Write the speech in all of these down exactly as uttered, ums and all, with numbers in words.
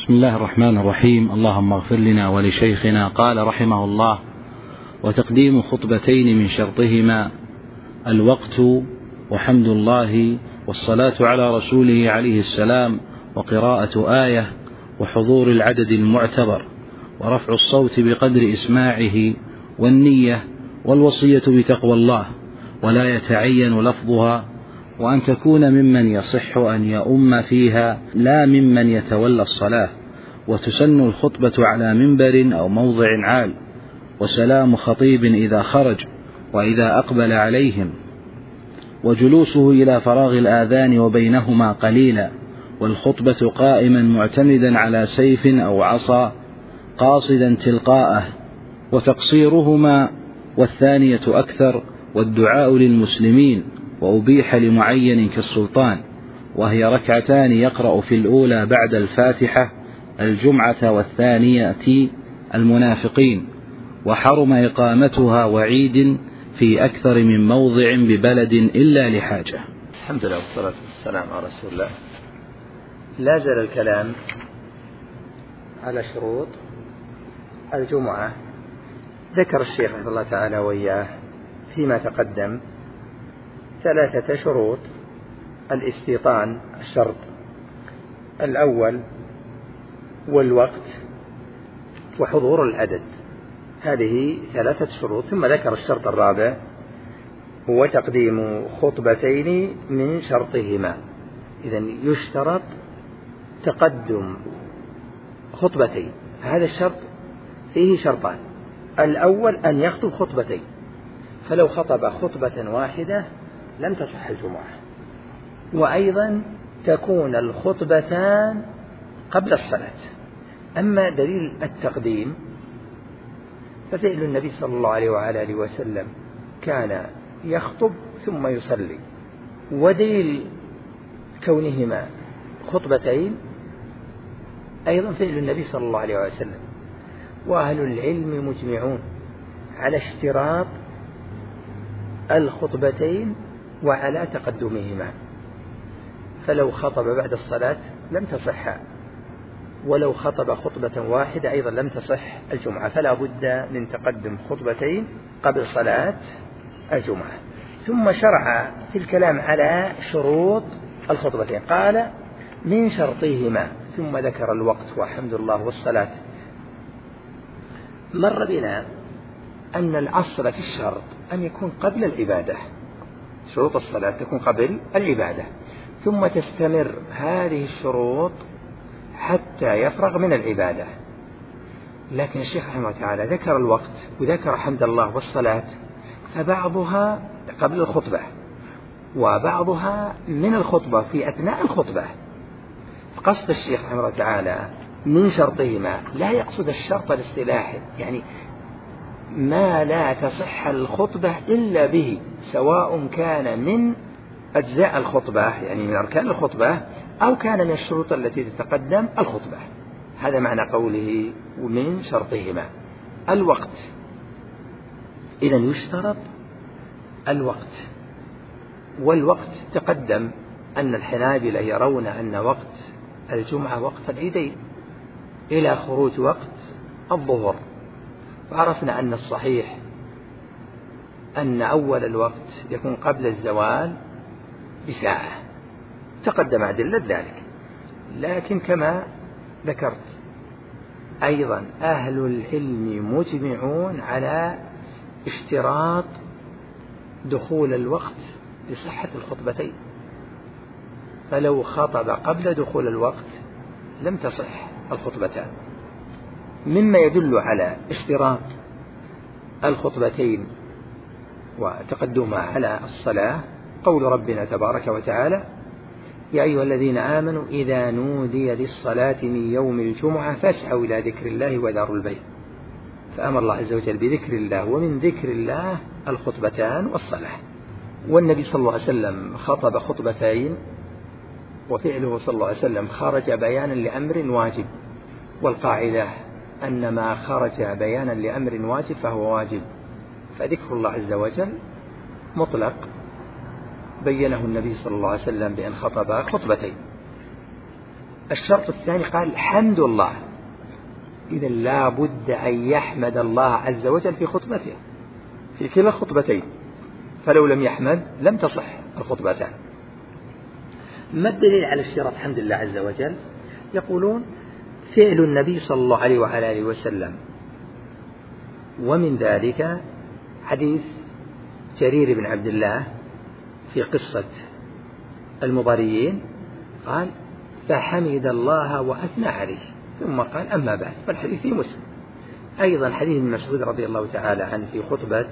بسم الله الرحمن الرحيم. اللهم اغفر لنا ولشيخنا. قال رحمه الله: وتقديم خطبتين من شرطهما الوقت وحمد الله والصلاة على رسوله عليه السلام وقراءة آية وحضور العدد المعتبر ورفع الصوت بقدر إسماعه والنية والوصية بتقوى الله ولا يتعين لفظها، وأن تكون ممن يصح أن يؤم فيها لا ممن يتولى الصلاة، وتسن الخطبة على منبر أو موضع عال، وسلام خطيب إذا خرج وإذا أقبل عليهم، وجلوسه إلى فراغ الآذان وبينهما قليلا، والخطبة قائما معتمدا على سيف أو عصا قاصدا تلقاءه، وتقصيرهما والثانية أكثر، والدعاء للمسلمين، وأبيح لمعين كالسلطان، وهي ركعتان يقرأ في الأولى بعد الفاتحة الجمعة والثانية المنافقين، وحرم إقامتها وعيد في أكثر من موضع ببلد إلا لحاجة. الحمد لله والصلاة والسلام على رسول الله. لا زال الكلام على شروط الجمعة. ذكر الشيخ رحمه الله تعالى وإياه فيما تقدم ثلاثة شروط: الاستيطان الشرط الأول، والوقت، وحضور العدد. هذه ثلاثة شروط. ثم ذكر الشرط الرابع: هو تقديم خطبتين من شرطهما. إذن يشترط تقدم خطبتين. هذا الشرط فيه شرطان: الأول أن يخطب خطبتين، فلو خطب خطبة واحدة لم تصح الجمعة، وأيضا تكون الخطبتان قبل الصلاة. أما دليل التقديم ففعل النبي صلى الله عليه وعلى آله وسلم كان يخطب ثم يصلي، ودليل كونهما خطبتين أيضا فعل النبي صلى الله عليه وسلم. وأهل العلم مجمعون على اشتراط الخطبتين وعلى تقدمهما، فلو خطب بعد الصلاة لم تصح، ولو خطب خطبة واحدة أيضا لم تصح الجمعة، فلا بد من تقدم خطبتين قبل صلاة الجمعة. ثم شرع في الكلام على شروط الخطبتين، قال من شرطهما، ثم ذكر الوقت وحمد الله والصلاة. مر بنا أن الأصل في الشرط أن يكون قبل العبادة، شروط الصلاة تكون قبل العبادة، ثم تستمر هذه الشروط حتى يفرغ من العبادة. لكن الشيخ رحمه الله تعالى ذكر الوقت وذكر حمد الله والصلاة، فبعضها قبل الخطبة وبعضها من الخطبة في أثناء الخطبة. قصد الشيخ رحمه الله تعالى من شرطهما لا يقصد الشرط الاصطلاحي، يعني ما لا تصح الخطبة إلا به، سواء كان من أجزاء الخطبة يعني من أركان الخطبة أو كان من الشروط التي تتقدم الخطبة. هذا معنى قوله ومن شرطهما. الوقت، إذن يشترط الوقت، والوقت تقدم أن الحنابلة يرون أن وقت الجمعة وقت العيدين إلى خروج وقت الظهر، وعرفنا أن الصحيح أن أول الوقت يكون قبل الزوال بساعة، تقدم أدلة ذلك. لكن كما ذكرت أيضا أهل العلم مجمعون على اشتراط دخول الوقت لصحة الخطبتين، فلو خطب قبل دخول الوقت لم تصح الخطبتان. مما يدل على اشتراط الخطبتين وتقدمها على الصلاة قول ربنا تبارك وتعالى: يا أيها الذين آمنوا إذا نودي للصلاة من يوم الجمعة فاسعوا إلى ذكر الله وذروا البيع. فأمر الله عز وجل بذكر الله، ومن ذكر الله الخطبتان والصلاة. والنبي صلى الله عليه وسلم خطب خطبتين، وفعله صلى الله عليه وسلم خرج بيانا لأمر واجب، والقاعدة أن ما خرج بيانا لأمر واجب فهو واجب، فذكر الله عز وجل مطلق بينه النبي صلى الله عليه وسلم بأن خطب خطبتين. الشرط الثاني قال حمد الله، إذا لا بد أن يحمد الله عز وجل في خطبته في كلا الخطبتين، فلو لم يحمد لم تصح الخطبتان. ما الدليل على اشتراط حمد الله عز وجل؟ يقولون فعل النبي صلى الله عليه وعلى آله وسلم، ومن ذلك حديث جرير بن عبد الله في قصة المضاريين، قال فحمد الله وأثنى عليه ثم قال أما بعد، والحديث في مسلم. أيضا حديث ابن مسعود رضي الله تعالى عنه في خطبة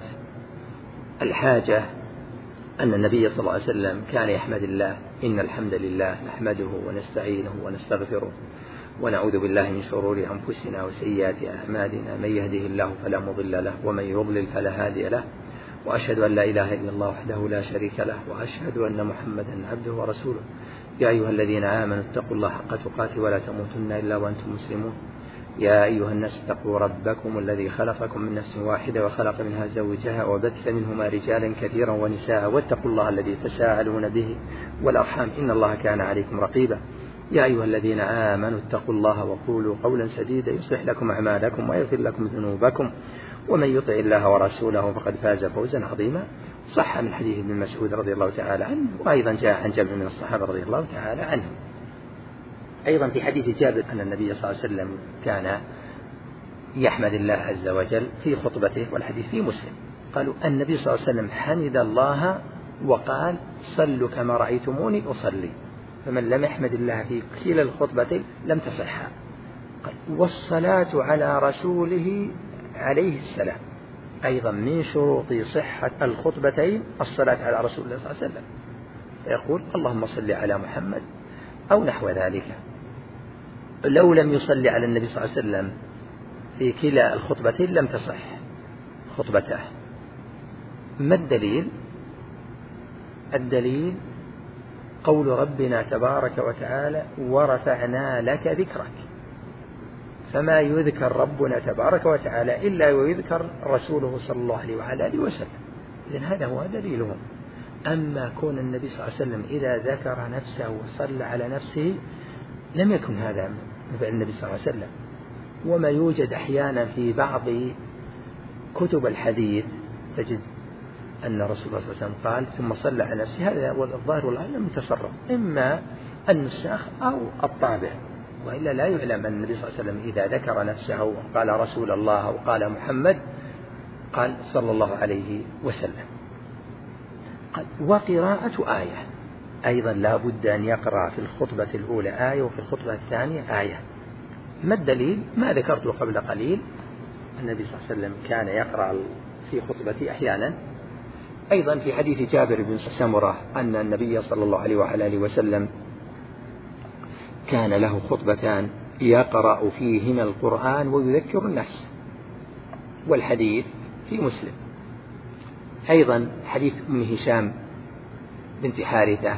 الحاجة أن النبي صلى الله عليه وسلم كان يحمد الله إن الحمد لله نحمده ونستعينه ونستغفره ونعوذ بالله من شرور أنفسنا وسيئات أعمالنا، من يهده الله فلا مضل له ومن يضلل فلا هادي له، وأشهد أن لا إله إلا الله وحده لا شريك له، وأشهد أن محمدا عبده ورسوله. يا أيها الذين آمنوا اتقوا الله حق تقاته ولا تموتن إلا وأنتم مسلمون. يا أيها الناس اتقوا ربكم الذي خلقكم من نفس واحدة وخلق منها زوجها وبث منهما رجالا كثيرا ونساء، واتقوا الله الذي تساءلون به والأرحام إن الله كان عليكم رقيبا. يا أيها الذين آمنوا اتقوا الله وقولوا قولا سديدا يصلح لكم أعمالكم ويغفر لكم ذنوبكم، ومن يطع الله ورسوله فقد فاز فوزا عظيما. صح من حديث ابن مسعود رضي الله تعالى عنه، وأيضا جاء عن جابر من الصحابة رضي الله تعالى عنهم. أيضا في حديث جابر أن النبي صلى الله عليه وسلم كان يحمد الله عز وجل في خطبته، والحديث في مسلم. قالوا النبي صلى الله عليه وسلم حمد الله وقال صلوا كما رأيتموني أصلي، فمن لم يحمد الله في كلا الخطبتين لم تصح. والصلاة على رسوله عليه السلام، أيضا من شروط صحة الخطبتين الصلاة على رسول الله صلى الله عليه وسلم، فيقول اللهم صل على محمد أو نحو ذلك. لو لم يصلي على النبي صلى الله عليه وسلم في كلا الخطبتين لم تصح خطبته. ما الدليل؟ الدليل قول ربنا تبارك وتعالى ورفعنا لك ذكرك، فما يذكر ربنا تبارك وتعالى إلا ويذكر رسوله صلى الله عليه وعلى آله وسلم. إذن هذا هو دليلهم. أما كون النبي صلى الله عليه وسلم إذا ذكر نفسه وصلى على نفسه لم يكن هذا من فعل النبي صلى الله عليه وسلم. وما يوجد أحيانا في بعض كتب الحديث تجد أن رسول الله صلى الله عليه وسلم قال ثم صلى على نفسه، هذا هو الظاهر والعلم متصرف، إما النساخ أو الطابع، وإلا لا يعلم أن النبي صلى الله عليه وسلم إذا ذكر نفسه وقال رسول الله أو قال محمد قال صلى الله عليه وسلم. وقراءة آية أيضا لا بد أن يقرأ في الخطبة الأولى آية وفي الخطبة الثانية آية. ما الدليل؟ ما ذكرته قبل قليل، النبي صلى الله عليه وسلم كان يقرأ في خطبته أحيانا. أيضا في حديث جابر بن سمرة أن النبي صلى الله عليه وعلى آله وسلم كان له خطبتان يقرأ فيهما القرآن ويذكر الناس، والحديث في مسلم. أيضا حديث أم هشام بنت حارثة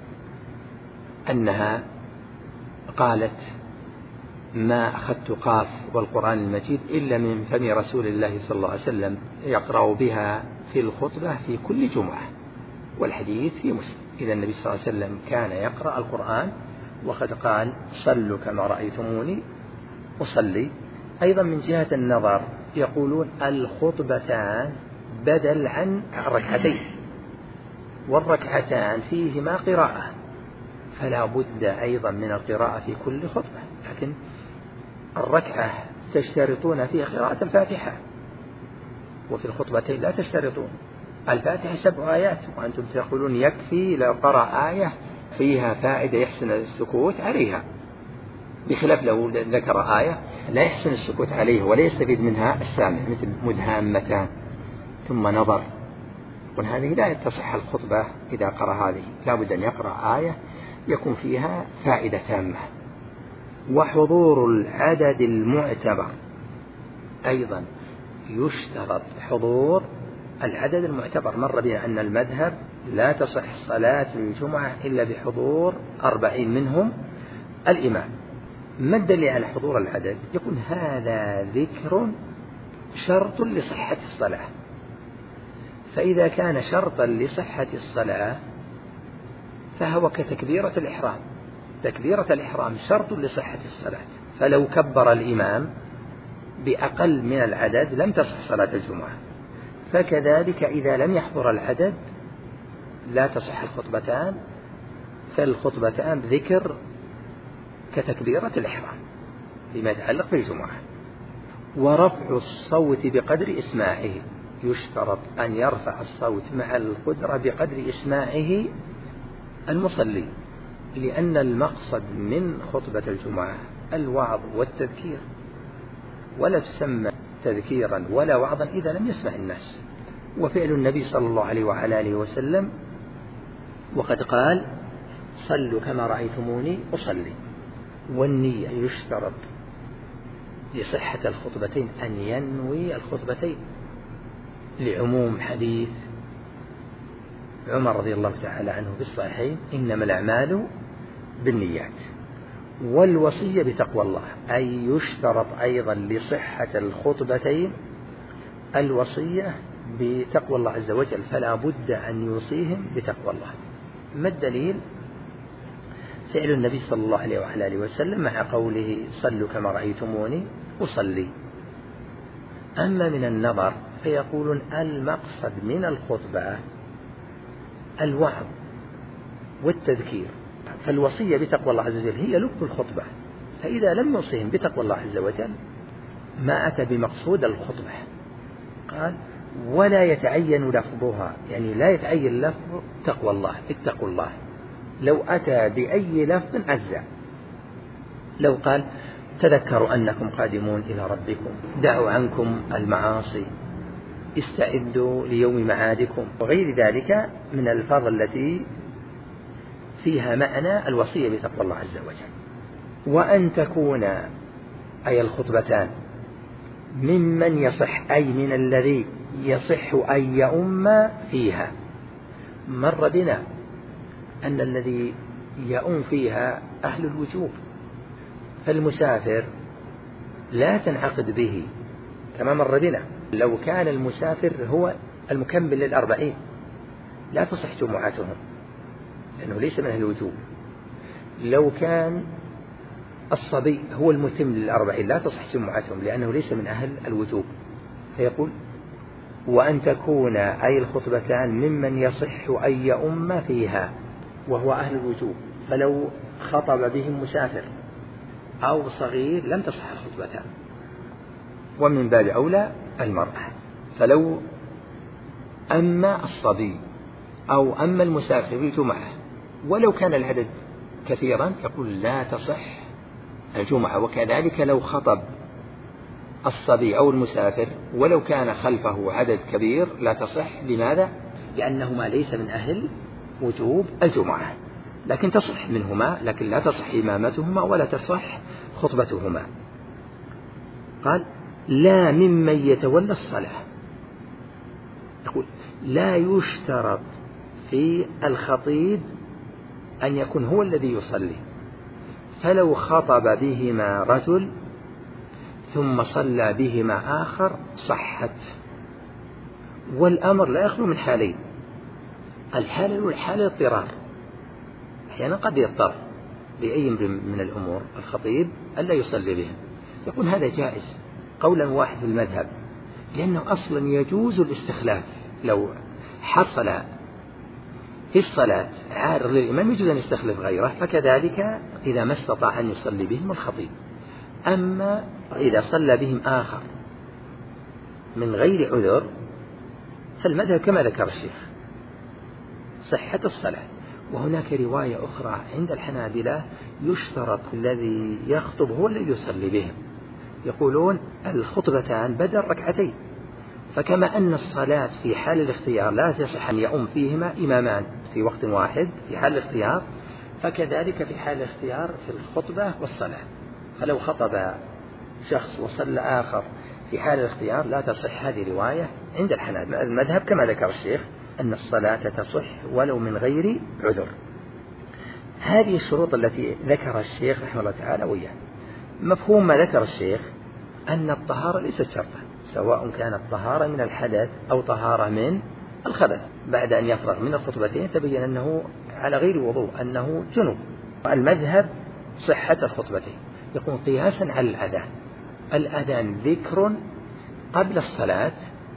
أنها قالت ما أخذت قاف والقرآن المجيد إلا من فم رسول الله صلى الله عليه وسلم يقرأ بها في الخطبة في كل جمعة، والحديث في مسلم. إذا النبي صلى الله عليه وسلم كان يقرأ القرآن، وقد قال صلوا كما رأيتموني أصلي. أيضا من جهة النظر يقولون الخطبتان بدل عن الركعتين، والركعتان فيهما قراءة، فلا بد أيضا من القراءة في كل خطبة. لكن الركعة تشترطون فيها قراءة الفاتحة، وفي الخطبتين لا تشترطون. الفاتحة سبع آيات، وأنتم تقولون يكفي لو قرأ آية فيها فائدة يحسن السكوت عليها، بخلاف لو ذكر آية لا يحسن السكوت عليها ولا يستفيد منها السامع، مثل مدهامتان ثم نظر. وهذه لا تصح الخطبة إذا قرأ هذه، لا بد أن يقرأ آية يكون فيها فائدة تامة. وحضور العدد المعتبر، أيضا يشترط حضور العدد المعتبر. مر بنا أن المذهب لا تصح صلاة الجمعة إلا بحضور أربعين منهم الإمام. ما الدليل على حضور العدد؟ يقول هذا ذكر شرط لصحة الصلاة، فإذا كان شرطا لصحة الصلاة فهو كتكبيرة الإحرام، تكبيرة الإحرام شرط لصحة الصلاة، فلو كبر الإمام بأقل من العدد لم تصح صلاة الجمعة، فكذلك إذا لم يحضر العدد لا تصح الخطبتان، فالخطبتان ذكر كتكبيرة الإحرام فيما يتعلق بالجمعة. ورفع الصوت بقدر إسماعه، يشترط أن يرفع الصوت مع القدرة بقدر إسماعه المصلي، لأن المقصد من خطبة الجمعة الوعظ والتذكير، ولا تسمى تذكيرا ولا وعظا إذا لم يسمع الناس. وفعل النبي صلى الله عليه وعلى آله وسلم وقد قال صلوا كما رأيتموني أصلي. والنية يشترط لصحة الخطبتين أن ينوي الخطبتين، لعموم حديث عمر رضي الله تعالى عنه في الصحيحين إنما الأعمال بالنيات. والوصية بتقوى الله، أي يشترط أيضا لصحة الخطبتين الوصية بتقوى الله عز وجل، فلا بد أن يوصيهم بتقوى الله. ما الدليل؟ فعل النبي صلى الله عليه وعلى آله وسلم مع قوله صلوا كما رأيتموني أصلي. أما من النظر فيقولون المقصد من الخطبة الوعظ والتذكير، فالوصية بتقوى الله عز وجل هي لب الخطبة، فإذا لم يوصيهم بتقوى الله عز وجل ما أتى بمقصود الخطبة. قال ولا يتعين لفظها، يعني لا يتعين لفظ تقوى الله اتقوا الله، لو أتى بأي لفظ أجزاء. لو قال تذكروا أنكم قادمون إلى ربكم، دعوا عنكم المعاصي، استعدوا ليوم معادكم، وغير ذلك من الألفاظ التي فيها معنى الوصية بتقوى الله عز وجل. وأن تكون أي الخطبتان ممن يصح، أي من الذي يصح أن يؤم فيها. مر بنا أن الذي يؤم فيها أهل الوجوب، فالمسافر لا تنعقد به كما مر بنا. لو كان المسافر هو المكمل للأربعين لا تصح جمعتهم لأنه ليس من أهل الوجوب. لو كان الصبي هو المتم للأربعين لا تصح جمعتهم لأنه ليس من أهل الوجوب. فيقول وأن تكون أي الخطبتان ممن يصح أن يؤم فيها وهو أهل الوجوب، فلو خطب بهم مسافر أو صغير لم تصح الخطبتان. ومن باب أولى المرأة، فلو أما الصبي أو أما المسافر بالجمعة ولو كان العدد كثيرا يقول لا تصح الجمعة. وكذلك لو خطب الصبي أو المسافر ولو كان خلفه عدد كبير لا تصح. لماذا؟ لأنهما ليس من أهل وجوب الجمعة، لكن تصح منهما، لكن لا تصح إمامتهما ولا تصح خطبتهما. قال لا ممن يتولى الصلاة، يقول لا يشترط في الخطيب أن يكون هو الذي يصلي، فلو خطب بهما رجل ثم صلى بهما آخر صحت. والأمر لا يخلو من حالين، الحالة الأولى حالة اضطرار، أحيانا قد يضطر لأي من الأمور الخطيب ألا يصلي بهم، يقول هذا جائز قولا واحد في المذهب، لأنه أصلا يجوز الاستخلاف. لو حصل في الصلاة عارض للإمام يجوز أن يستخلف غيره، فكذلك إذا ما استطاع أن يصلي بهم الخطيب. أما إذا صلى بهم آخر من غير عذر فالمذهب كما ذكر الشيخ صحة الصلاة. وهناك رواية أخرى عند الحنابلة يشترط الذي يخطب هو الذي يصلي بهم، يقولون الخطبتان بدل ركعتين، فكما أن الصلاة في حال الاختيار لا تصح أن يؤم فيهما إمامان في وقت واحد في حال الاختيار، فكذلك في حال الاختيار في الخطبة والصلاة. فلو خطب شخص وصلى آخر في حال الاختيار لا تصح هذه رواية عند الحنابلة. المذهب كما ذكر الشيخ أن الصلاة تصح ولو من غير عذر. هذه الشروط التي ذكر الشيخ رحمه الله تعالى وياه. مفهوم ما ذكر الشيخ أن الطهارة ليست شرطا، سواء كانت طهارة من الحدث أو طهارة من الخبث. بعد أن يفرغ من الخطبتين تبين أنه على غير وضوء، أنه جنب، المذهب صحة الخطبتين يكون قياسا على الأذان. الأذان ذكر قبل الصلاة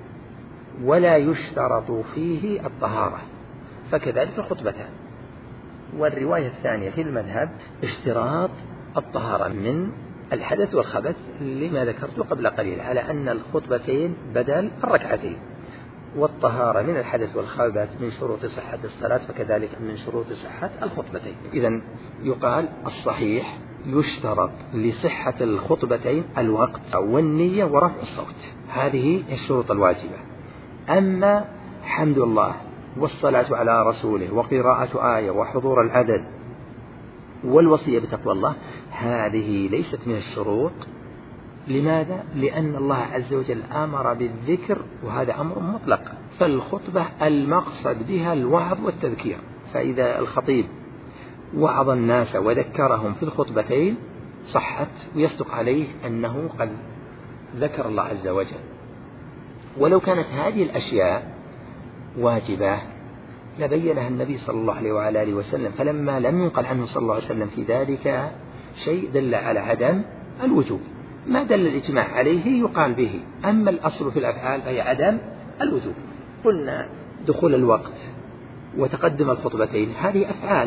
ولا يشترط فيه الطهارة، فكذلك الخطبتان. والرواية الثانية في المذهب اشتراط الطهارة من الحدث والخبث لما ذكرته قبل قليل، على أن الخطبتين بدل الركعتين، والطهارة من الحدث والخبث من شروط صحة الصلاة، فكذلك من شروط صحة الخطبتين. إذن يقال الصحيح يشترط لصحة الخطبتين الوقت والنية ورفع الصوت، هذه الشروط الواجبة. أما حمد الله والصلاة على رسوله وقراءة آية وحضور العدد والوصية بتقوى الله، هذه ليست من الشروط. لماذا؟ لأن الله عز وجل أمر بالذكر، وهذا أمر مطلق، فالخطبة المقصد بها الوعظ والتذكير، فإذا الخطيب وعظ الناس وذكرهم في الخطبتين صحت، ويصدق عليه أنه قد ذكر الله عز وجل. ولو كانت هذه الأشياء واجبة لبينها النبي صلى الله عليه وعلى آله وسلم، فلما لم ينقل عنه صلى الله عليه وسلم في ذلك شيء دل على عدم الوجوب. ما دل الإجماع عليه يقال به، أما الأصل في الأفعال فهي عدم الوجوب. قلنا دخول الوقت وتقدم الخطبتين هذه أفعال،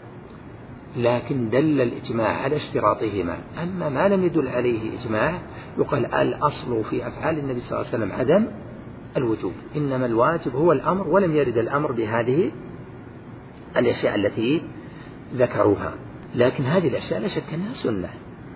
لكن دل الإجماع على اشتراطهما. أما ما لم يدل عليه إجماع يقال الأصل في أفعال النبي صلى الله عليه وسلم عدم الوجوب، إنما الواجب هو الأمر، ولم يرد الأمر بهذه الأشياء التي ذكروها. لكن هذه الأشياء لا شك أنها سنة،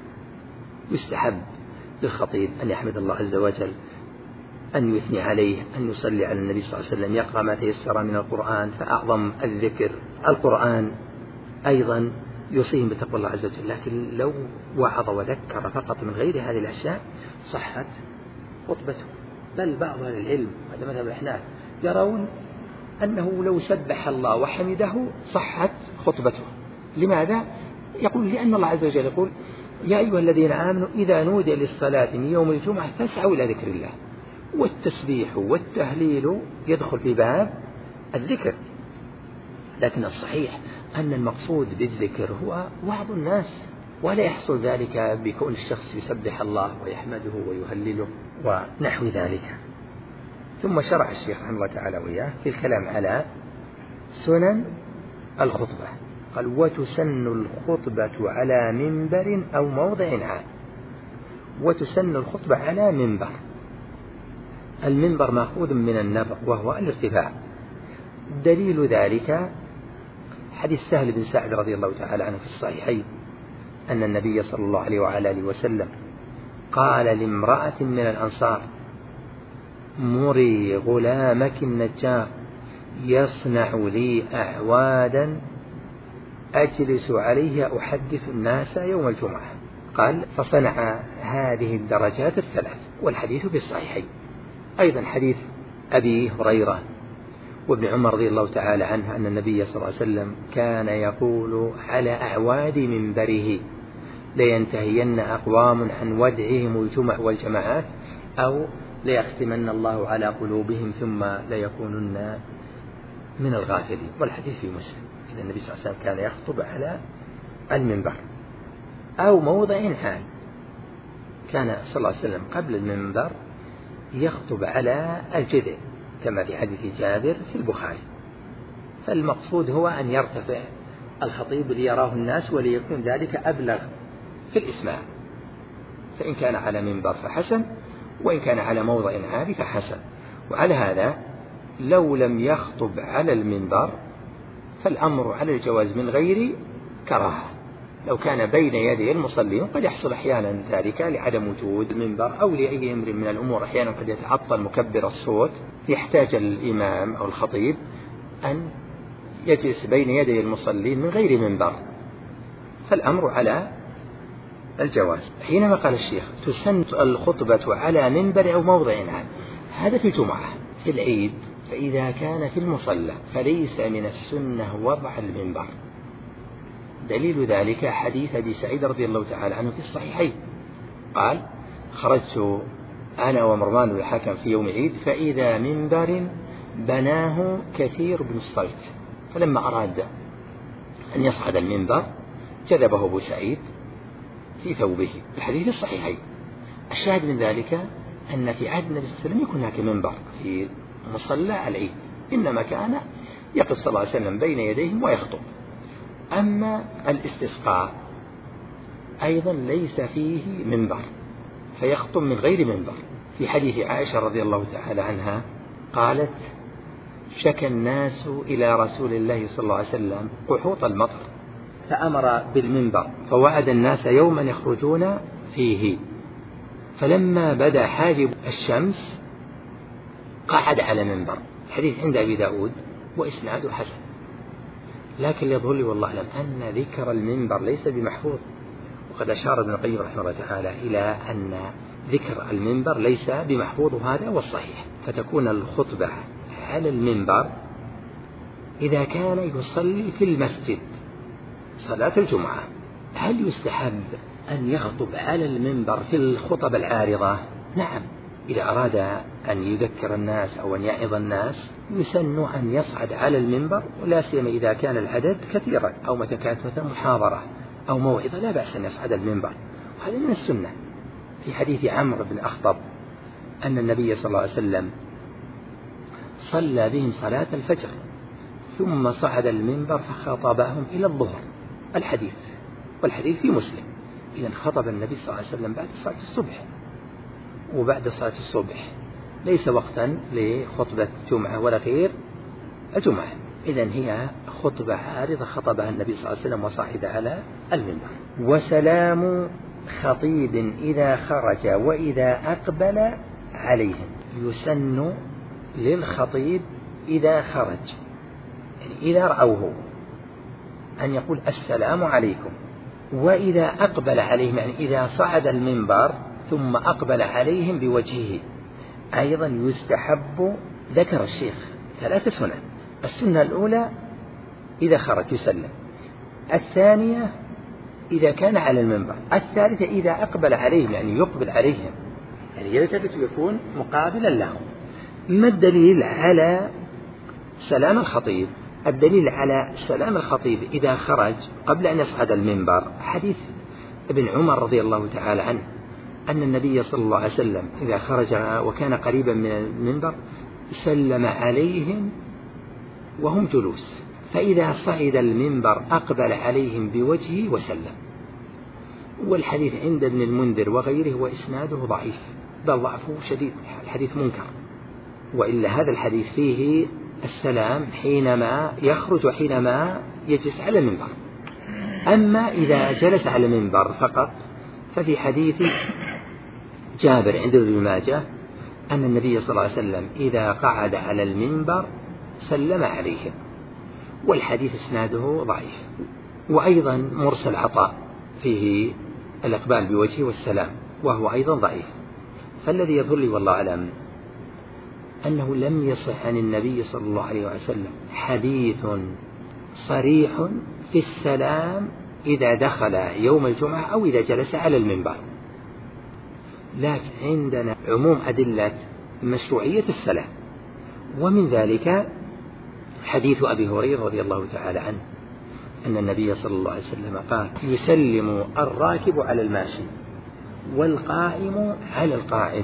يستحب للخطيب أن يحمد الله عز وجل، أن يثني عليه، أن يصلي على النبي صلى الله عليه وسلم، يقرأ ما تيسر من القرآن، فأعظم الذكر القرآن، أيضا يوصيهم بتقوى الله عز وجل. لكن لو وعظ وذكر فقط من غير هذه الأشياء صحت خطبته. بل بعض أهل العلم، هذا مذهب الأحناف، يرون أنه لو سبح الله وحمده صحت خطبته. لماذا؟ يقول لأن الله عز وجل يقول يا أيها الذين آمنوا إذا نودي للصلاة من يوم الجمعة فاسعوا إلى ذكر الله، والتسبيح والتهليل يدخل في باب الذكر. لكن الصحيح أن المقصود بالذكر هو وعظ الناس، ولا يحصل ذلك بكون الشخص يسبح الله ويحمده ويهلله ونحو ذلك. ثم شرع الشيخ رحمه الله تعالى وياه في الكلام على سنن الخطبة، قال وتسن الخطبة على منبر أو موضع عام. وتسن الخطبة على منبر، المنبر مأخوذ من النبر وهو الارتفاع. دليل ذلك حديث سهل بن سعد رضي الله تعالى عنه في الصحيحين أن النبي صلى الله عليه وعلى آله وسلم قال لامرأة من الأنصار مري غلامك النجار يصنع لي أعوادا أجلس عليها أحدث الناس يوم الجمعة. قال فصنع هذه الدرجات الثلاث، والحديث في الصحيحين. أيضا حديث أبي هريرة وابن عمر رضي الله تعالى عنه أن النبي صلى الله عليه وسلم كان يقول على أعواد منبره لينتهين أقوام عن ودعهم الجمع والجماعات أو ليختمن الله على قلوبهم ثم ليكونن من الغافلين. والحديث في مسلم إذا النبي صلى الله عليه وسلم كان يخطب على المنبر أو موضع عام. كان صلى الله عليه وسلم قبل المنبر يخطب على الجذع كما في حديث جابر في البخاري. فالمقصود هو أن يرتفع الخطيب ليراه الناس وليكون ذلك أبلغ في الإسماع، فإن كان على منبر فحسن، وإن كان على موضع عالي فحسن. وعلى هذا لو لم يخطب على المنبر فالأمر على الجواز من غير كراهة. لو كان بين يدي المصلين قد يحصل أحيانا ذلك لعدم وجود المنبر أو لأي أمر من الأمور، أحيانا قد يتعطل مكبر الصوت يحتاج الإمام أو الخطيب أن يجلس بين يدي المصلين من غير منبر، فالأمر على الجواز. حينما قال الشيخ تسن الخطبة على منبر أو موضع عام، هذا في الجمعة. في العيد فإذا كان في المصلى فليس من السنة وضع المنبر. دليل ذلك حديث أبي سعيد رضي الله تعالى عنه في الصحيحين قال خرجت أنا ومروان بن الحكم في يوم عيد فإذا منبر بناه كثير بن الصلت، فلما أراد أن يصعد المنبر جذبه أبو سعيد في ثوبه، الحديث الصحيحين. الشاهد من ذلك أن في عهد النبي صلى الله عليه وسلم يكون هناك منبر في مصلى العيد، إنما كان يقف صلى الله عليه وسلم بين يديهم ويخطب. أما الاستسقاء أيضا ليس فيه منبر، فيخطب من غير منبر. في حديث عائشة رضي الله تعالى عنها قالت: شكى الناس إلى رسول الله صلى الله عليه وسلم قحوط المطر، فأمر بالمنبر فوعد الناس يوما يخرجون فيه، فلما بدا حاجب الشمس قعد على منبر. الحديث عند أبي داود وإسناده حسن، لكن يظهر لي والله أعلم أن ذكر المنبر ليس بمحفوظ، وقد أشار ابن القيم رحمه الله تعالى إلى أن ذكر المنبر ليس بمحفوظ، هذا والصحيح. فتكون الخطبة على المنبر إذا كان يصلي في المسجد صلاة الجمعة. هل يستحب أن يخطب على المنبر في الخطب العارضة؟ نعم، إذا أراد أن يذكر الناس أو أن يعظ الناس يسن أن يصعد على المنبر، ولا سيما إذا كان العدد كثيرا، أو متى كانت مثلا محاضرة أو موعظة لا بأس أن يصعد المنبر، وهذا من السنة. في حديث عمرو بن أخطب أن النبي صلى الله عليه وسلم صلى بهم صلاة الفجر ثم صعد المنبر فخاطبهم إلى الظهر، الحديث، والحديث في مسلم. إذن خطب النبي صلى الله عليه وسلم بعد صلاة الصبح، وبعد صلاة الصبح ليس وقتا لخطبة جمعة ولا غير الجمعة. إذن هي خطبة عارضة خطبها النبي صلى الله عليه وسلم وصعد على المنبر. وسلام خطيب إذا خرج وإذا أقبل عليهم، يسن للخطيب إذا خرج، يعني إذا رأوه أن يقول السلام عليكم، وإذا أقبل عليهم يعني إذا صعد المنبر ثم أقبل عليهم بوجهه. أيضا يستحب، ذكر الشيخ ثلاث سنن: السنة الأولى إذا خرج يسلم، الثانية إذا كان على المنبر، الثالثة إذا أقبل عليهم يعني يقبل عليهم، يعني يلتفت ويكون مقابلا لهم. ما الدليل على سلام الخطيب؟ الدليل على سلام الخطيب إذا خرج قبل أن يصعد المنبر حديث ابن عمر رضي الله تعالى عنه أن النبي صلى الله عليه وسلم إذا خرج وكان قريبا من المنبر سلم عليهم وهم جلوس، فإذا صعد المنبر أقبل عليهم بوجهه وسلم. والحديث عند ابن المنذر وغيره وإسناده ضعيف، بل ضعفه شديد، الحديث منكر. وإلا هذا الحديث فيه السلام حينما يخرج وحينما يجلس على المنبر. أما إذا جلس على المنبر فقط ففي حديث جابر عند ابن ماجه أن النبي صلى الله عليه وسلم إذا قعد على المنبر سلم عليهم، والحديث اسناده ضعيف. وأيضا مرسل عطاء فيه الإقبال بوجهه والسلام وهو أيضا ضعيف. فالذي يظهر لي والله أعلم أنه لم يصح عن النبي صلى الله عليه وسلم حديث صريح في السلام إذا دخل يوم الجمعة أو إذا جلس على المنبر، لكن عندنا عموم أدلة مشروعية السلام. ومن ذلك حديث أبي هريرة رضي الله تعالى عنه أن النبي صلى الله عليه وسلم قال: يسلم الراكب على الماشي والقائم على القاعد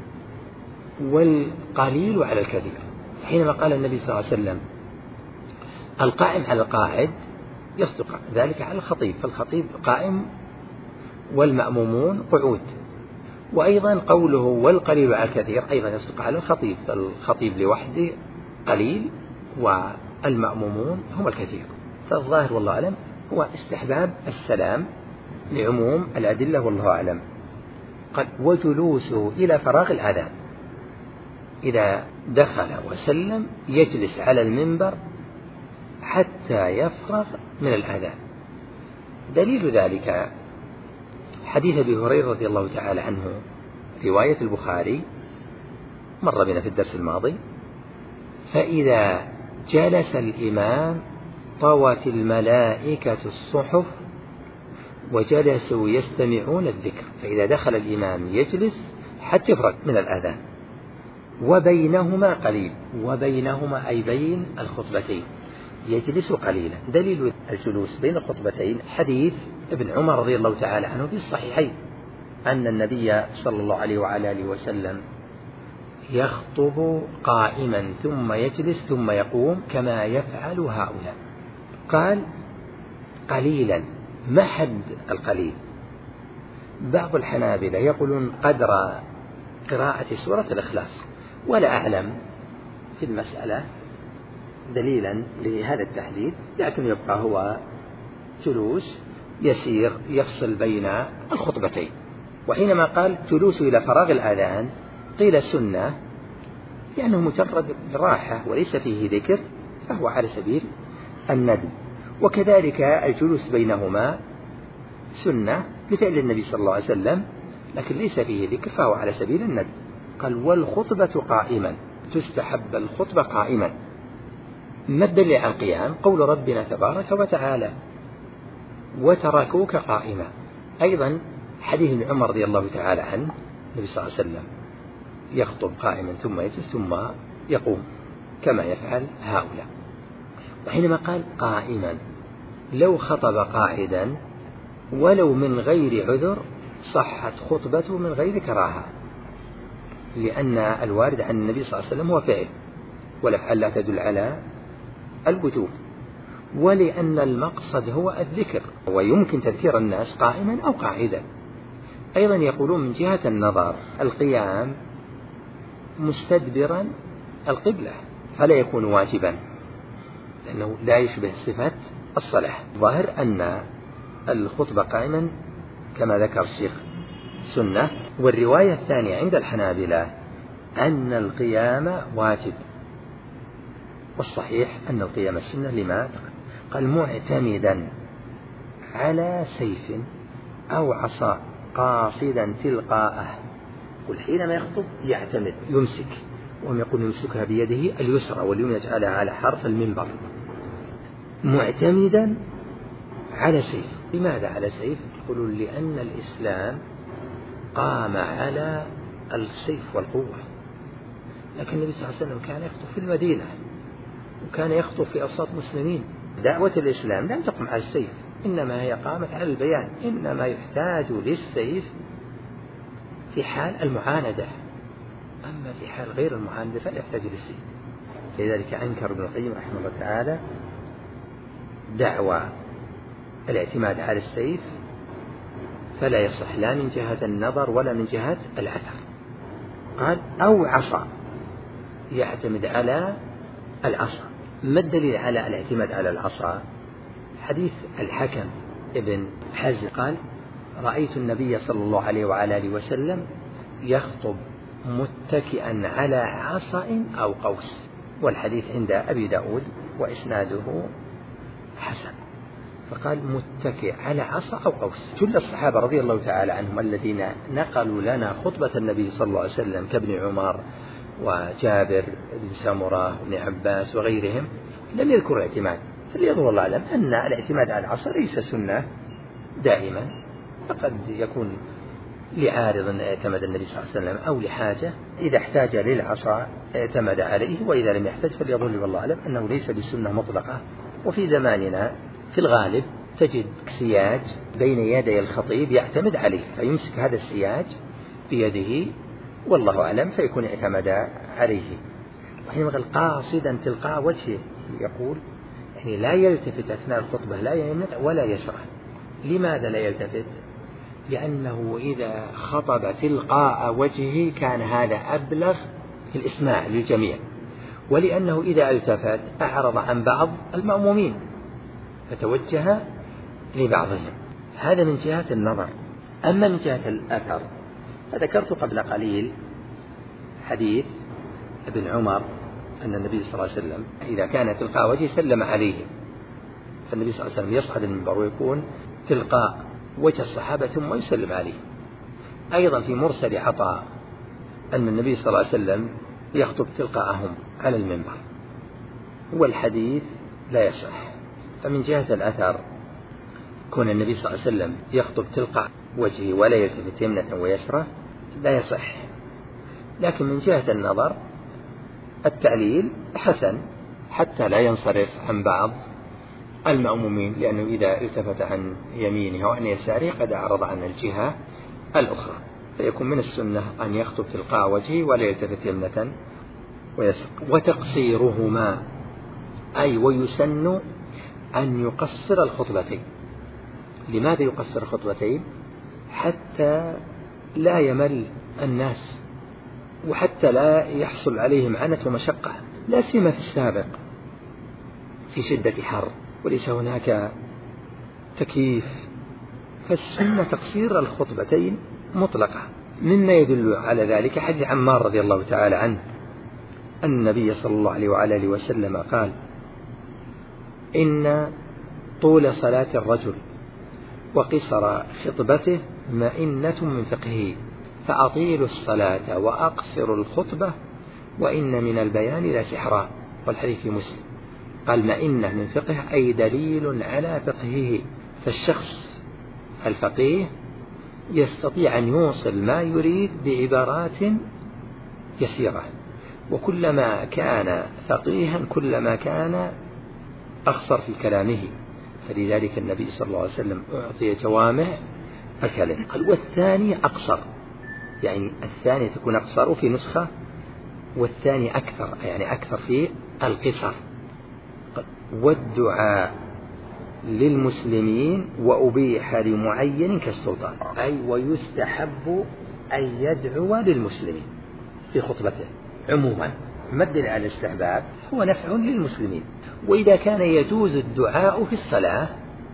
والقليل على الكثير. حينما قال النبي صلى الله عليه وسلم القائم على القاعد يصدق ذلك على الخطيب، فالخطيب قائم والمأمومون قعود. وأيضا قوله والقليل على الكثير أيضا يصدق على الخطيب، فالخطيب لوحده قليل والمأمومون هم الكثير. فالظاهر والله أعلم هو استحباب السلام لعموم الأدلة والله أعلم. قد وجلوسه إلى فراغ الأذان، إذا دخل وسلم يجلس على المنبر حتى يفرغ من الأذان. دليل ذلك حديث أبي هريرة رضي الله تعالى عنه رواية البخاري مر بنا في الدرس الماضي: فإذا جلس الإمام طوت الملائكة الصحف وجلسوا يستمعون الذكر. فإذا دخل الإمام يجلس حتى يفرغ من الأذان، وبينهما قليل، وبينهما أي بين الخطبتين، يجلس قليلا. دليل الجلوس بين الخطبتين حديث ابن عمر رضي الله تعالى عنه في الصحيحين أن النبي صلى الله عليه وعلى آله وسلم يخطب قائما ثم يجلس ثم يقوم كما يفعل هؤلاء. قال قليلا، ما حد القليل؟ بعض الحنابلة يقولون قدر قراءة سورة الإخلاص، ولا أعلم في المسألة دليلا لهذا التحديد، لكن يبقى هو جلوس يسير يفصل بين الخطبتين. وحينما قال جلوس إلى فراغ الآذان قيل سنة لأنه مجرد راحة وليس فيه ذكر، فهو على سبيل الندب. وكذلك الجلوس بينهما سنة لفعل النبي صلى الله عليه وسلم، لكن ليس فيه ذكر فهو على سبيل الندب. قال والخطبة قائما، تستحب الخطبة قائما. ما الدليل على القيام؟ قول ربنا تبارك وتعالى وتركوك قائما. أيضا حديث ابن عمر رضي الله تعالى عنه النبي صلى الله عليه وسلم يخطب قائما ثم يجلس ثم يقوم كما يفعل هؤلاء. وحينما قال قائما، لو خطب قاعدا ولو من غير عذر صحت خطبته من غير كراهة، لأن الوارد عن النبي صلى الله عليه وسلم هو فعل، والأفعال لا تدل على الوجوب، ولأن المقصد هو الذكر، ويمكن تذكير الناس قائما أو قاعدا. أيضا يقولون من جهة النظر القيام مستدبرا القبلة فلا يكون واجبا، لأنه لا يشبه صفة الصلاة. ظاهر أن الخطبة قائما كما ذكر الشيخ سنة. والرواية الثانية عند الحنابلة أن القيام واجب، والصحيح أن القيام السنة. لما قال معتمدا على سيف أو عصا قاصدا تلقاءه. كل حينما يخطب يعتمد يمسك، وهم يقول يمسكها بيده اليسرى واليمنى يجعلها على حرف المنبر، معتمدا على سيف. لماذا على سيف؟ يقولون لأن الإسلام قام على السيف والقوة، لكن النبي صلى الله عليه وسلم كان يخطب في المدينة وكان يخطب في أوساط مسلمين. دعوة الإسلام لم تقم على السيف، إنما هي قامت على البيان، إنما يحتاج للسيف في حال المعاندة، أما في حال غير المعاندة فلا يحتاج للسيف. لذلك أنكر ابن القيم رحمه الله تعالى دعوى الاعتماد على السيف، فلا يصح لا من جهة النظر ولا من جهة الأثر. قال أو عصا، يعتمد على العصا. ما الدليل على الاعتماد على العصا؟ حديث الحكم ابن حزم قال رأيت النبي صلى الله عليه وعلى آله وسلم يخطب متكئا على عصا أو قوس، والحديث عند أبي داود وإسناده حسن. فقال متكئ على عصا أو قوس. كل الصحابة رضي الله تعالى عنهم الذين نقلوا لنا خطبة النبي صلى الله عليه وسلم كابن عمر وجابر بن سامرة وابن عباس وغيرهم لم يذكروا الاعتماد. فليظهر الله أعلم أن الاعتماد على العصا ليس سنة دائما، فقد يكون لعارض اعتمد النبي صلى الله عليه وسلم أو لحاجة، إذا احتاج للعصا اعتمد عليه، وإذا لم يحتاج فليظهر والله أعلم أنه ليس بسنة مطلقة. وفي زماننا في الغالب تجد سياج بين يدي الخطيب يعتمد عليه، فيمسك هذا السياج بيده والله أعلم فيكون اعتمد عليه. وحينما قال قاصدا تلقاء وجهه، يقول يعني لا يلتفت أثناء الخطبة، لا يمنع ولا يسرع. لماذا لا يلتفت؟ لأنه إذا خطب تلقاء وجهه كان هذا أبلغ في الإسماع للجميع، ولأنه إذا التفت أعرض عن بعض المأمومين فتوجه لبعضهم. هذا من جهة النظر. أما من جهة الأثر فذكرت قبل قليل حديث ابن عمر أن النبي صلى الله عليه وسلم إذا كان تلقاء وجهه سلم عليه، فالنبي صلى الله عليه وسلم يصعد المنبر ويكون تلقاء وجه الصحابة ثم يسلم عليه. أيضا في مرسل عطاء أن النبي صلى الله عليه وسلم يخطب تلقاءهم على المنبر، والحديث لا يصح. فمن جهة الأثر كون النبي صلى الله عليه وسلم يخطب تلقاء وجهه ولا يلتفت يمنة ويسرى لا يصح. لكن من جهة النظر التعليل حسن، حتى لا ينصرف عن بعض المأمومين، لأنه إذا التفت عن يمينه وعن يساره قد أعرض عن الجهة الأخرى، فيكون من السنة أن يخطب تلقاء وجهه ولا يلتفت يمنة ويسر. وتقصيرهما أي ويسن أن يقصر الخطبتين. لماذا يقصر الخطبتين؟ حتى لا يمل الناس، وحتى لا يحصل عليهم عنة ومشقة، لا سيما في السابق في شدة حر وليس هناك تكييف، فالسنة تقصير الخطبتين مطلقة. مما يدل على ذلك حديث عمار رضي الله تعالى عنه أن النبي صلى الله عليه وعلى آله وسلم قال: إن طول صلاة الرجل وقصر خطبته مئنة من فقهه، فأطيلوا الصلاة وأقصروا الخطبة وإن من البيان لا سحرا. والحديث في مسلم. قال: مئنة من فقه أي دليل على فقهه، فالشخص الفقيه يستطيع أن يوصل ما يريد بعبارات يسيرة، وكلما كان فقيها كلما كان أخصر في كلامه، فلذلك النبي صلى الله عليه وسلم أعطي جوامع الكلم. قال: والثاني أقصر، يعني الثاني تكون أقصر في نسخة، والثاني أكثر يعني أكثر في القصر. والدعاء للمسلمين وأبيح لمعين كالسلطان، أي ويستحب أن يدعو للمسلمين في خطبته عموما. ما الدليل على الاستحباب؟ هو نفع للمسلمين. وإذا كان يجوز الدعاء في الصلاة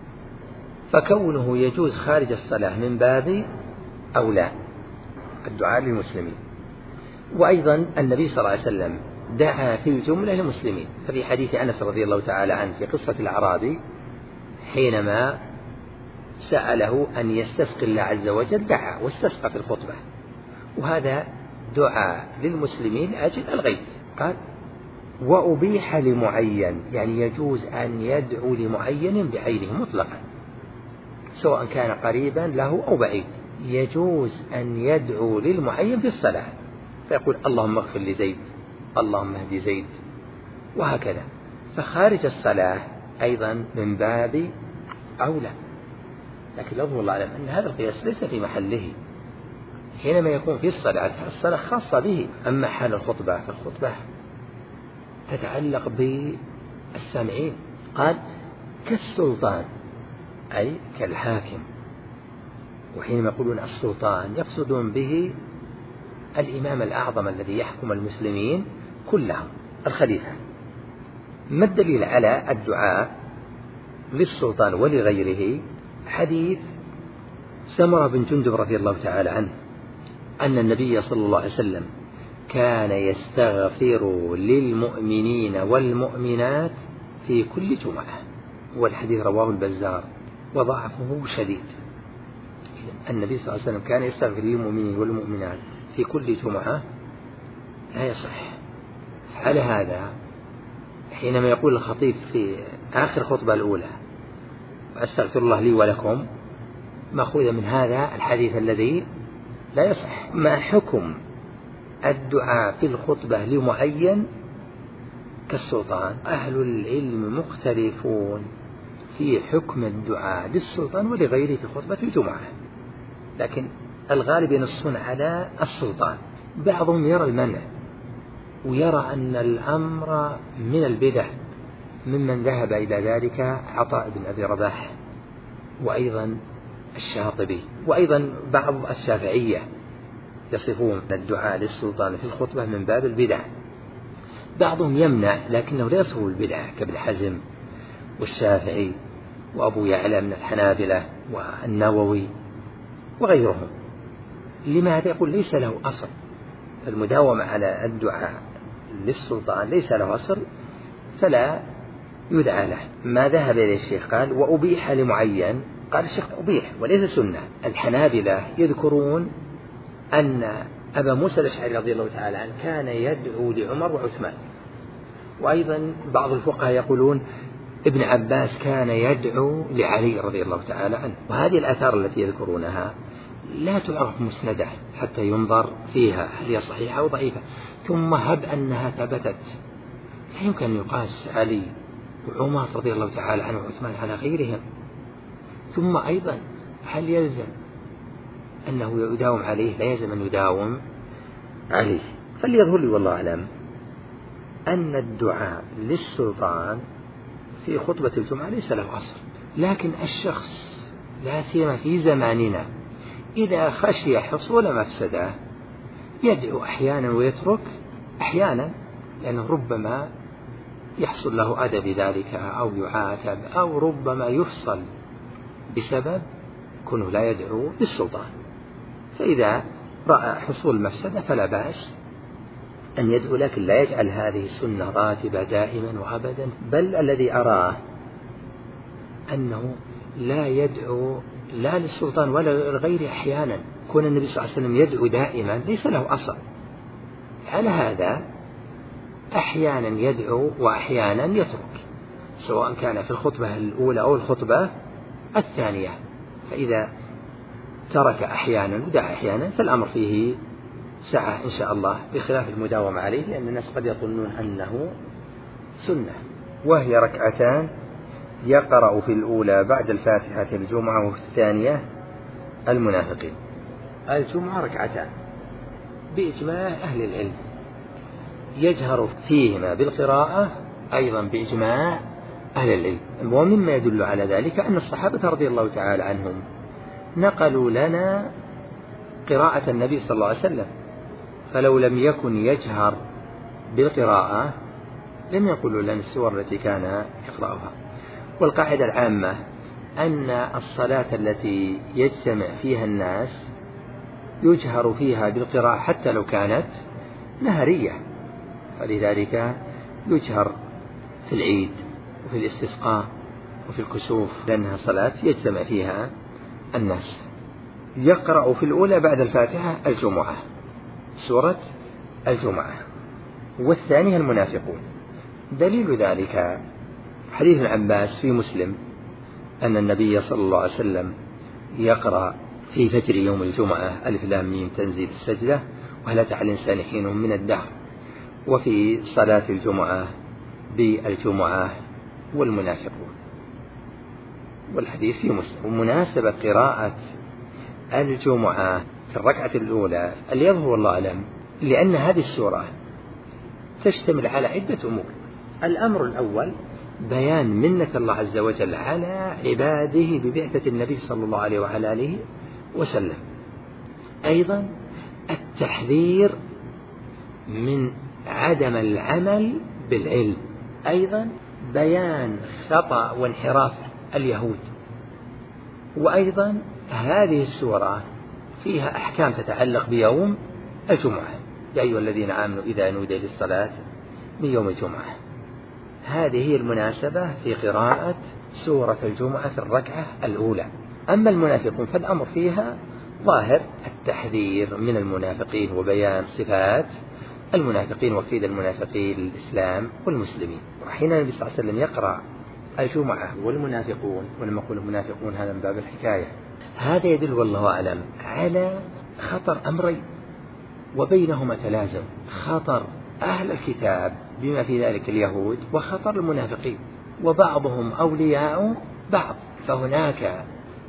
فكونه يجوز خارج الصلاة من باب أولى الدعاء للمسلمين. وأيضا النبي صلى الله عليه وسلم دعا في الجملة للمسلمين، ففي حديث أنس رضي الله تعالى عنه في قصة الأعرابي حينما سأله أن يستسقي الله عز وجل دعا واستسقى في الخطبة، وهذا دعاء للمسلمين أجل الغيث. قال: وأبيح لمعين، يعني يجوز أن يدعو لمعين بعينه مطلقا سواء كان قريبا له أو بعيد. يجوز أن يدعو للمعين في الصلاة فيقول: اللهم اغفر لزيد، اللهم اهدي زيد، وهكذا. فخارج الصلاة أيضا من باب أولى. لكن لو الله أعلم أن هذا القياس ليس في محله حينما يكون في الصلاة، الصلاة خاصة به. أما حال الخطبة فالخطبة تتعلق بالسامعين. قال: كالسلطان أي كالحاكم. وحينما يقولون السلطان يقصدون به الإمام الأعظم الذي يحكم المسلمين كلهم، الخليفة. ما الدليل على الدعاء للسلطان ولغيره؟ حديث سمرة بن جندب رضي الله تعالى عنه أن النبي صلى الله عليه وسلم كان يستغفر للمؤمنين والمؤمنات في كل جمعة، والحديث رواه البزار وضعفه شديد. النبي صلى الله عليه وسلم كان يستغفر للمؤمنين والمؤمنات في كل جمعة، لا يصح. على هذا حينما يقول الخطيب في آخر خطبة الأولى: أستغفر الله لي ولكم، مأخوذ من هذا الحديث الذي لا يصح. ما حكم الدعاء في الخطبة لمعين كالسلطان؟ أهل العلم مختلفون في حكم الدعاء للسلطان ولغيره في خطبة الجمعة، لكن الغالب ينصون على السلطان. بعضهم يرى المنع ويرى أن الأمر من البدع، ممن ذهب إلى ذلك عطاء بن أبي رباح وأيضا الشاطبي وأيضا بعض الشافعية يصفون الدعاء للسلطان في الخطبة من باب البدع. بعضهم يمنع لكنه لا يصف البدع كابن حزم والشافعي وأبو يعلى من الحنابلة والنووي وغيرهم. لماذا؟ يقول ليس له أصل، المداومة على الدعاء للسلطان ليس له أصل فلا يدعى له. ما ذهب إليه الشيخ قال: وأبيح لمعين. قال الشيخ: أبيح وليس سنة. الحنابلة يذكرون أن أبا موسى الأشعري رضي الله تعالى عنه كان يدعو لعمر وعثمان، وأيضا بعض الفقهاء يقولون ابن عباس كان يدعو لعلي رضي الله تعالى عنه. وهذه الآثار التي يذكرونها لا تعرف مسندة حتى ينظر فيها هل هي صحيحة أو ضعيفة. ثم هب أنها ثبتت لا يمكن أن يقاس علي وعمر رضي الله تعالى عنه وعثمان على غيرهم. ثم أيضا هل يلزم أنه يداوم عليه؟ لا يلزم أن يداوم عليه. فليظهر لي والله أعلم أن الدعاء للسلطان في خطبة الجمعة ليس له أصل، لكن الشخص لا سيما في زماننا إذا خشي حصول مفسدة يدعو أحيانا ويترك أحيانا، لأنه ربما يحصل له أذى بذلك أو يعاتب أو ربما يفصل بسبب كونه لا يدعو للسلطان. فإذا رأى حصول مفسدة فلا بأس أن يدعو، لكن لا يجعل هذه سنة راتبة دائما وأبدا. بل الذي أراه أنه لا يدعو لا للسلطان ولا لغيره أحيانا، كون النبي صلى الله عليه وسلم يدعو دائما ليس له أصل. على هذا أحيانا يدعو وأحيانا يترك، سواء كان في الخطبة الأولى أو الخطبة الثانية. فإذا ترك أحيانا ودعا أحيانا فالأمر فيه سعة إن شاء الله، بخلاف المداومة عليه، لأن الناس قد يظنون أنه سنة. وهي ركعتان يقرأ في الأولى بعد الفاتحة الجمعة وفي الثانية المنافقين. الجمعة ركعتان بإجماع أهل العلم، يجهر فيهما بالقراءة أيضا بإجماع أهل العلم. ومما يدل على ذلك أن الصحابة رضي الله تعالى عنهم نقلوا لنا قراءة النبي صلى الله عليه وسلم، فلو لم يكن يجهر بالقراءة لم يقولوا لنا السور التي كان يقرأها. والقاعدة العامة أن الصلاة التي يجتمع فيها الناس يجهر فيها بالقراءة حتى لو كانت نهرية، فلذلك يجهر في العيد وفي الاستسقاء وفي الكسوف، لأنها صلاة يجتمع فيها الناس. يقرأ في الأولى بعد الفاتحة الجمعة سورة الجمعة، والثانية المنافقون. دليل ذلك حديث ابن عباس في مسلم أن النبي صلى الله عليه وسلم يقرأ في فجر يوم الجمعة ألف لام ميم تنزيل السجدة وهل أتى على الإنسان حين من الدهر، وفي صلاة الجمعة بالجمعة والمنافقون، والحديث في مسلم. ومناسبة قراءة الجمعة في الركعة الأولى اللي يظهر والله أعلم لأن هذه السورة تشتمل على عدة أمور. الأمر الأول بيان منة الله عز وجل على عباده ببعثة النبي صلى الله عليه وعلى آله وسلم. أيضا التحذير من عدم العمل بالعلم. أيضا بيان خطأ وانحراف اليهود. وأيضا هذه السورة فيها أحكام تتعلق بيوم الجمعة، يا أيها الذين آمنوا إذا نودي للصلاة من يوم الجمعة. هذه هي المناسبة في قراءة سورة الجمعة في الركعة الأولى. أما المنافقون فالأمر فيها ظاهر التحذير من المنافقين وبيان صفات المنافقين وكيد المنافقين للإسلام والمسلمين. وحين النبي صلى الله عليه وسلم يقرأ الجمعة والمنافقون، ولما يقول المنافقون هذا من باب الحكاية، هذا يدل والله أعلم على خطر أمرين وبينهما تلازم: خطر أهل الكتاب بما في ذلك اليهود، وخطر المنافقين، وبعضهم أولياء بعض، فهناك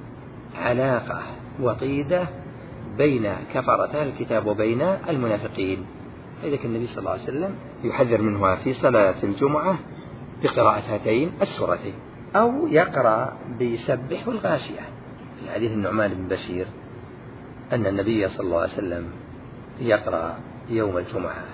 علاقة وطيدة بين كفرة أهل الكتاب وبين المنافقين. فإذا النبي صلى الله عليه وسلم يحذر منها في صلاة الجمعة بقراءة هاتين السورتين، أو يقرأ بسبح والغاشية. في حديث النعمان بن بشير أن النبي صلى الله عليه وسلم يقرأ يوم الجمعة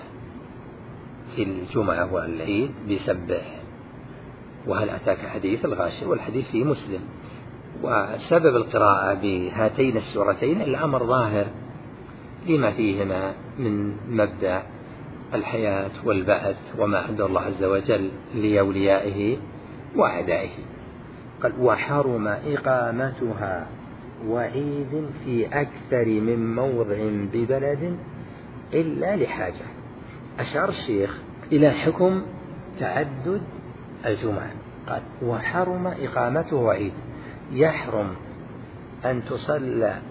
في الجمعة والعيد بسبح وهل أتاك حديث الغاشية، والحديث في مسلم. وسبب القراءة بهاتين السورتين الأمر ظاهر لما فيهما من مبدأ الحياة والبعث وما أعد الله عز وجل لأوليائه وأعدائه. قال: وحرم إقامتها وعيد في أكثر من موضع ببلد إلا لحاجة. أشار الشيخ إلى حكم تعدد الجمعة، قال: وحرم إقامته وعيد، يحرم أن تصلى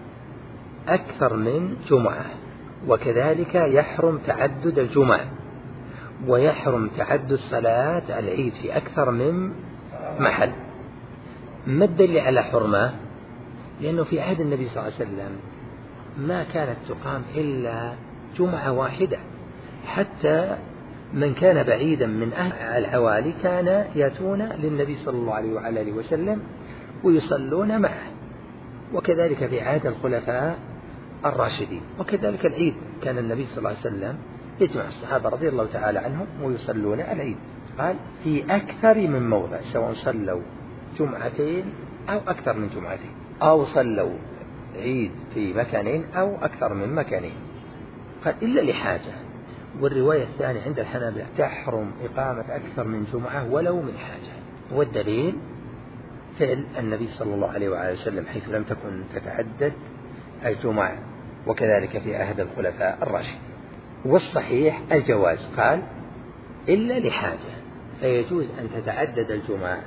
أكثر من جمعة، وكذلك يحرم تعدد الجمعة، ويحرم تعدد صلاة العيد في أكثر من محل. ما الدليل على حرمة؟ لأنه في عهد النبي صلى الله عليه وسلم ما كانت تقام إلا جمعة واحدة، حتى من كان بعيدا من أهل العوالي كان يأتون للنبي صلى الله عليه وعلى وسلم ويصلون معه. وكذلك في عهد الخلفاء الراشدين، وكذلك العيد كان النبي صلى الله عليه وسلم يجمع الصحابة رضي الله تعالى عنهم ويصلون العيد. قال في أكثر من موضع، سواء صلوا جمعتين أو أكثر من جمعتين، أو صلوا عيد في مكانين أو أكثر من مكانين. قال إلا لحاجة. والرواية الثانية عند الحنابلة تحرم إقامة أكثر من جمعة ولو من حاجة. والدليل فعل النبي صلى الله عليه وآله وسلم حيث لم تكن تتعدد الجمعة، وكذلك في عهد الخلفاء الراشدين. والصحيح الجواز، قال إلا لحاجة، فيجوز أن تتعدد الجمعة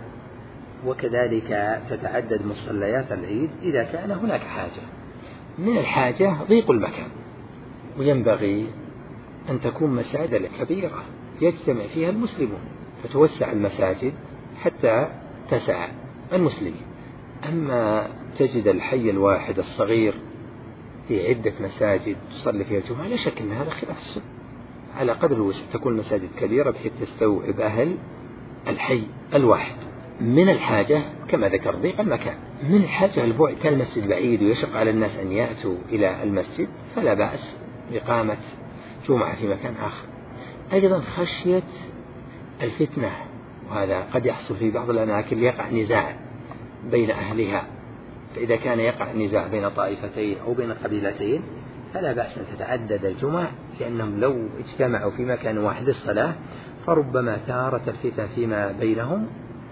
وكذلك تتعدد مصليات العيد إذا كان هناك حاجة. من الحاجة ضيق المكان، وينبغي أن تكون مساجد كبيرة يجتمع فيها المسلمون، فتوسع المساجد حتى تسع المسلمين. أما تجد الحي الواحد الصغير في عدة مساجد تصلي فيها الجمعة، لا شك أن هذا خلاف السنة. على قدر الوسع تكون مساجد كبيرة بحيث تستوعب أهل الحي الواحد. من الحاجة كما ذكر ضيق المكان. من الحاجة البعد، كان المسجد بعيد ويشق على الناس أن يأتوا إلى المسجد، فلا بأس بإقامة جمعة في مكان آخر. أيضا خشية الفتنة، وهذا قد يحصل في بعض الأماكن يقع نزاع بين أهلها، فإذا كان يقع نزاع بين طائفتين أو بين قبيلتين فلا بأس أن تتعدد الجمعة، لأنهم لو اجتمعوا في مكان واحد الصلاة فربما ثارت الفتن فيما بينهم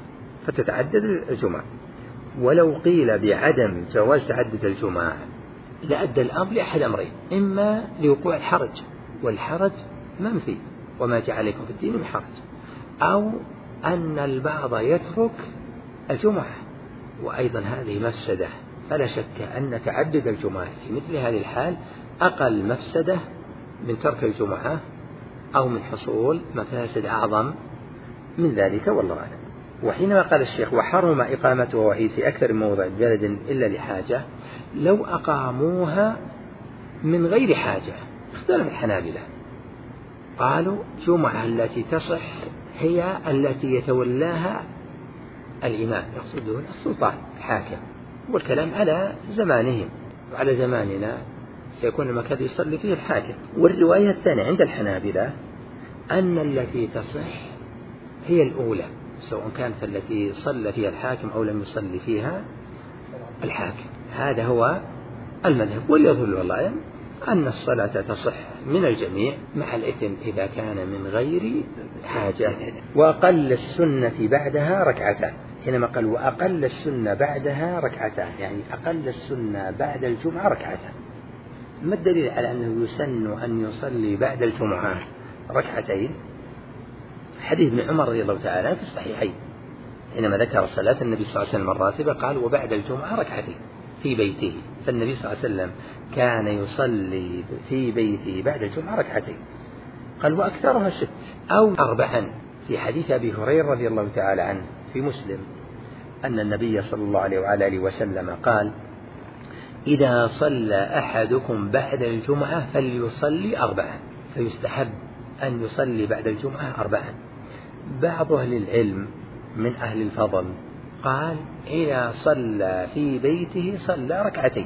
فتتعدد الجمعة. ولو قيل بعدم جواز تعدد الجمعة لأدى الأمر لأحد أمرين: إما لوقوع الحرج، والحرج منفي وما جعل عليكم في الدين من حرج، أو أن البعض يترك الجمعة، وأيضا هذه مفسدة. فلا شك أن تعدد الجمعة في مثل هذه الحال أقل مفسدة من ترك الجمعة أو من حصول مفاسد أعظم من ذلك، والله أعلم. وحينما قال الشيخ وحرم إقامته وعيد في أكثر من موضع بلد إلا لحاجة، لو أقاموها من غير حاجة اختلف الحنابلة، قالوا جمعة التي تصح هي التي يتولاها الإمام، يقصدون السلطان الحاكم، والكلام على زمانهم، وعلى زماننا سيكون المكان يصلي فيه الحاكم. والرواية الثانية عند الحنابلة أن التي تصح هي الأولى، سواء كانت التي صلى فيها الحاكم أو لم يصلي فيها الحاكم. هذا هو المذهب. واليظهر والله أن الصلاة تصح من الجميع مع الإثم إذا كان من غير حاجة. وأقل السنة بعدها ركعتان، حينما قال وأقل السنة بعدها ركعتان يعني أقل السنة بعد الجمعة ركعتان. ما الدليل على أنه يسن أن يصلي بعد الجمعة ركعتين؟ حديث ابن عمر رضي الله تعالى في الصحيحين حينما ذكر صلاة النبي صلى الله عليه وسلم الراتبة قال وبعد الجمعة ركعتين في بيته، فالنبي صلى الله عليه وسلم كان يصلي في بيته بعد الجمعة ركعتين. قال وأكثرها ست أو أربعا، في حديث أبي هريرة رضي الله تعالى عنه في مسلم أن النبي صلى الله عليه وعلى آله وسلم قال إذا صلى أحدكم بعد الجمعة فليصلي أربعا، فيستحب أن يصلي بعد الجمعة أربعا. بعض أهل العلم من أهل الفضل قال إذا صلى في بيته صلى ركعتين،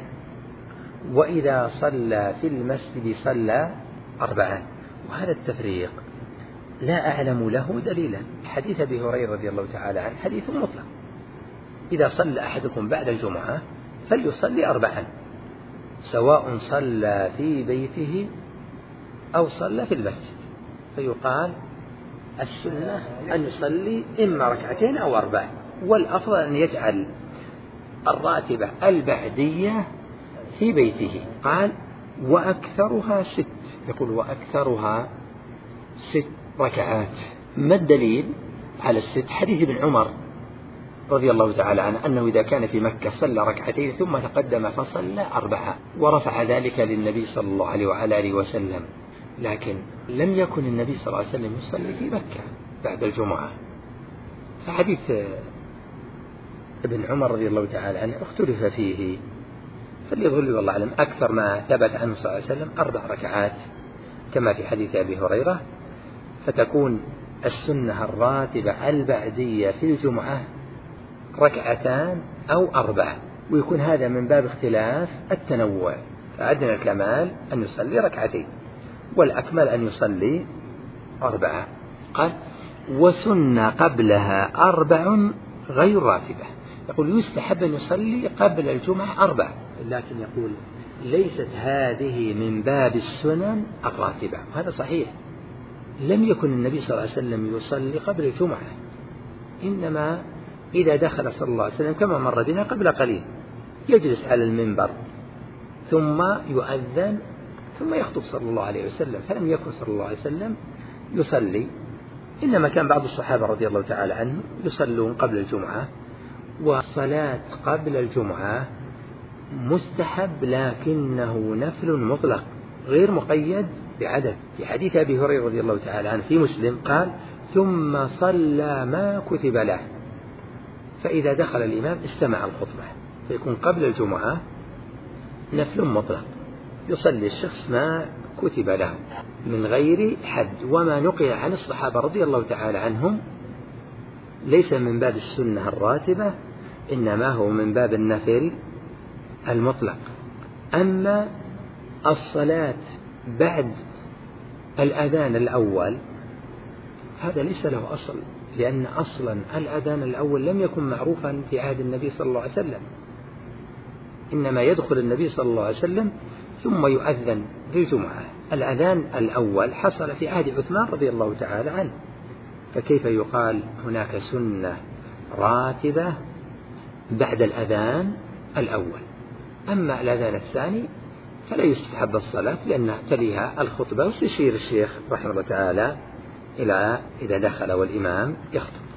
وإذا صلى في المسجد صلى أربعا. وهذا التفريق لا أعلم له دليلا. حديث أبي هريرة رضي الله تعالى عنه حديث مطلق، إذا صلى أحدكم بعد الجمعة فليصلي أربعا، سواء صلى في بيته أو صلى في المسجد، فيقال السنة أن يصلي إما ركعتين أو أربع، والأفضل أن يجعل الراتبة البعدية في بيته. قال وأكثرها ست، يقول وأكثرها ست ركعات. ما الدليل على الست؟ حديث ابن عمر رضي الله تعالى عنه أنه إذا كان في مكة صلى ركعتين ثم تقدم فصلى أربعة، ورفع ذلك للنبي صلى الله عليه وعلى آله وسلم لكن لم يكن النبي صلى الله عليه وسلم يصلي في مكة بعد الجمعة. فحديث ابن عمر رضي الله تعالى عنه اختلف فيه، فليظل والله أعلم أكثر ما ثبت عنه صلى الله عليه وسلم أربع ركعات كما في حديث أبي هريرة، فتكون السنة الراتبة البعدية في الجمعة ركعتان أو أربعة، ويكون هذا من باب اختلاف التنوع، فأدنى الكمال أن يصلي ركعتين والأكمل أن يصلي أربعة. قال وسنة قبلها أربع غير راتبة، يقول يستحب أن يصلي قبل الجمعة أربع، لكن يقول ليست هذه من باب السنن الراتبة، وهذا صحيح. لم يكن النبي صلى الله عليه وسلم يصلي قبل الجمعة، إنما إذا دخل صلى الله عليه وسلم كما مر بنا قبل قليل يجلس على المنبر ثم يؤذن ثم يخطب صلى الله عليه وسلم، فلم يكن صلى الله عليه وسلم يصلي، إنما كان بعض الصحابة رضي الله تعالى عنهم يصلون قبل الجمعة. والصلاة قبل الجمعة مستحب لكنه نفل مطلق غير مقيد بعدد. في حديث أبي هريرة رضي الله تعالى عنه في مسلم قال ثم صلى ما كتب له، فإذا دخل الإمام استمع الخطبة، فيكون قبل الجمعة نفل مطلق يصلي الشخص ما كتب له من غير حد. وما نقل عن الصحابة رضي الله تعالى عنهم ليس من باب السنة الراتبة، إنما هو من باب النفل المطلق. أما الصلاة بعد الأذان الأول هذا ليس له أصل، لأن أصلا الأذان الأول لم يكن معروفا في عهد النبي صلى الله عليه وسلم، إنما يدخل النبي صلى الله عليه وسلم ثم يؤذن في الجمعة. الأذان الأول حصل في عهد عثمان رضي الله تعالى عنه، فكيف يقال هناك سنة راتبة بعد الأذان الأول؟ أما الأذان الثاني فلا يستحب الصلاة لأن تليها الخطبة، وسيشير الشيخ رحمه الله تعالى إلى إذا دخل والإمام يخطب.